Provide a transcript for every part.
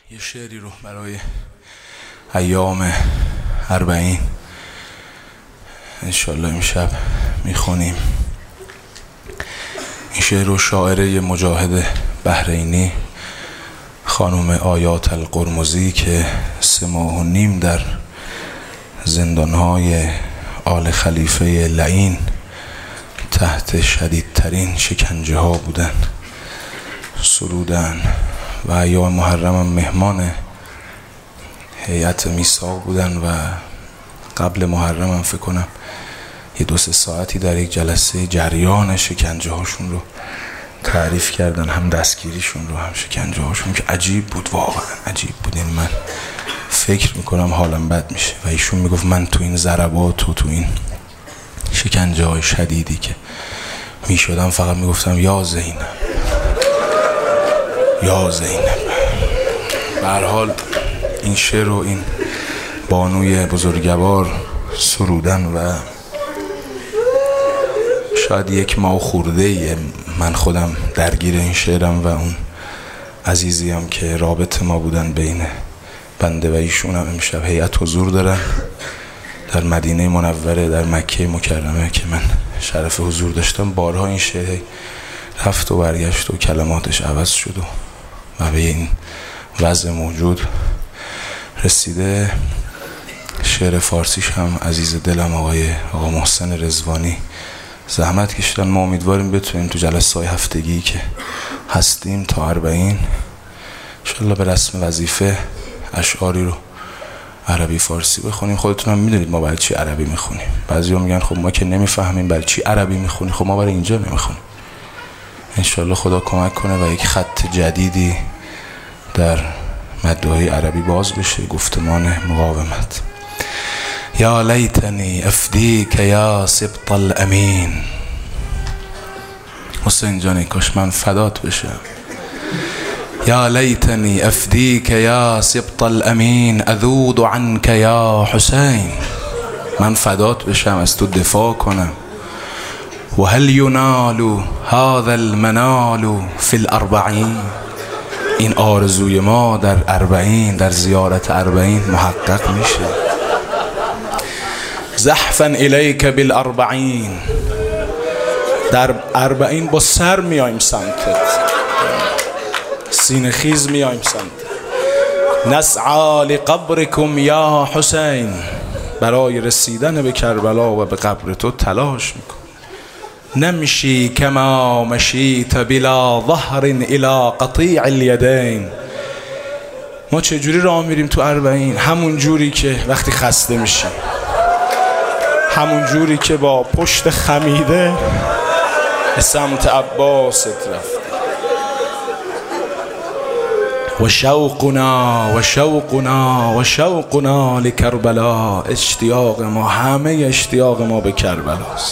یه شعری رو برای ایام 40 انشالله امشب میخونیم. این شعر رو شاعره مجاهد بحرینی خانم آیات القرمزی که 3.5 ماه در زندانهای آل خلیفه لعین تحت شدیدترین شکنجه ها بودن سرودن و ایام محرم هم مهمان هیئت میثاق بودن و قبل محرم هم فکر کنم یه 2-3 ساعتی در یک جلسه جریان شکنجه هاشون رو تعریف کردن، هم دستگیریشون رو هم شکنجه هاشون که عجیب بود، واقعا عجیب بود. این من فکر میکنم حالم بد میشه. و ایشون میگفت من تو این ضربات و تو این شکنجه های شدیدی که میشدم فقط میگفتم یا زینب یا زینب. به هر حال این شعر رو این بانوی بزرگوار سرودن و شاید 1 ماه خورده من خودم درگیر این شعرم و اون عزیزیم که رابط ما بودن بین بنده و ایشون هم امشب هیئت حضور دارن در مدینه منوره در مکه مکرمه که من شرف حضور داشتم. بارها این شعر رفت و برگشت و کلماتش عوض شد و به این وضع موجود رسیده. شعر فارسیش هم عزیز دلم آقا محسن رضوانی زحمت کشیدن. ما امیدواریم بتونیم تو جلسه‌های هفتگی که هستیم تا 40 انشالله به رسم وظیفه اشعاری رو عربی فارسی بخونیم. خودتون هم میدونید ما برای چی عربی میخونیم. بعضیا میگن خب ما که نمیفهمیم برای چی عربی میخونیم. خب ما برای اینجا نمیخونیم. انشالله خدا کمک کنه و یک خط جدیدی در مدعای عربی باز بشه. گفتمان مقاومت. یا لیتنی افدیک یا سبط الامین. حسین جانی کاش من فدات بشم. یا لیتنی افدیک یا سبط الامین اذود عنک یا حسین. من فدات بشم از تو دفاع کنم. و هل ینال هذا المنال فی الاربعین. این آرزوی ما در 40 در زیارت 40 محقق میشه. زحفا الیک بالاربعین. در 40 با سر میایم سمتت، سینه خیز میایم سمتت. نسعی لقبرکم یا حسین. برای رسیدن به کربلا و به قبر تو تلاش میکن. نمشی کما مشیت بلا ظهر الى قطیع الیدین. ما چجوری راه میریم تو 40؟ همون جوری که وقتی خسته میشیم، همون جوری که با پشت خمیده به سمت عباست رفت. و شوقنا و شوقنا و شوقنا لکربلا. اشتیاق ما، همه اشتیاق ما به کربلاست.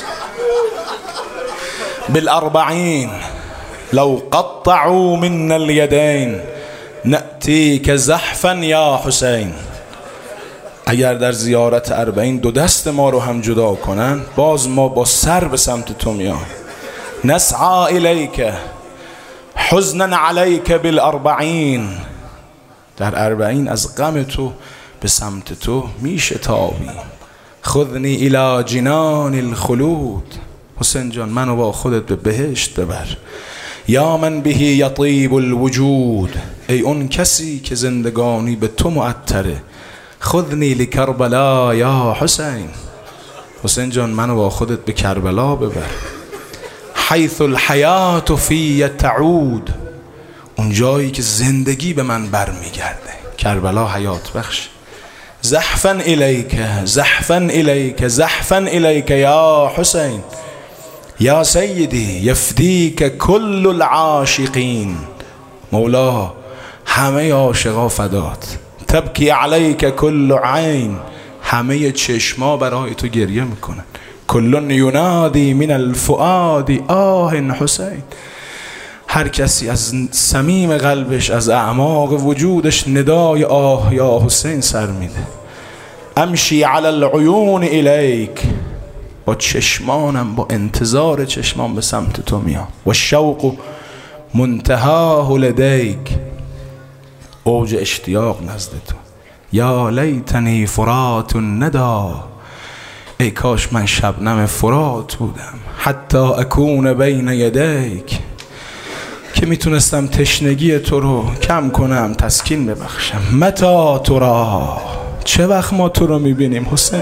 بالاربعین لو قطعوا منا الیدین نأتیک زحفا یا حسین. اگر در زیارت 40 2 دست ما رو هم جدا کنن باز ما با سر به سمت تو میام. نسعی الیک حزنا علیک بالاربعین. در 40 از غم تو به سمت تو میشه تابی. خذنی الی جنان الخلود. حسین جان منو با خودت به بهشت ببر. یا من به یطیب الوجود. ای اون کسی که زندگانی به تو معطره. خذنی لکربلا یا حسین. حسین جان منو با خودت به کربلا ببر. حیث الحیات فی تعود. اون جایی که زندگی به من برمیگرده. کربلا حیات بخش. زحفا الیک زحفا الیک زحفا الیک یا حسین. یا سیدی یفدیک کل العاشقین. مولا همه عاشقا فدات. تبکی علیک کل عین. همه چشما برای تو گریه میکنن. کل ینادی من الفؤاد آه حسین. هر کسی از صمیم قلبش از اعماق وجودش ندای آه یا حسین سر میده. امشی علی العیون الیک. با چشمانم، با انتظار چشمان به سمت تو میام. و الشوق منتهاه لدیک. اوج اشتیاق نزد تو. یا لیتنی فرات الندی، ای کاش من شبنم فرات بودم، حتی اکون بین یدیک، که میتونستم تشنگی تو رو کم کنم، تسکین ببخشم. متی ترا، چه وقت ما تو رو میبینیم حسین؟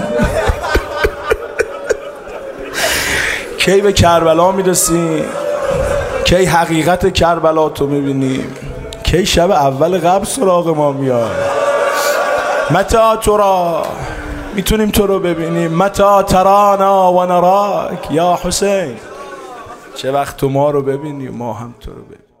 کی به کربلا میرسیم؟ کی حقیقت کربلا تو میبینیم؟ کی شب اول قبل سراغ ما میاد؟ متی ترا، میتونیم تو رو ببینیم؟ متی ترانا و نراک یا حسین، چه وقت تو ما رو ببینی ما هم تو رو ببینیم؟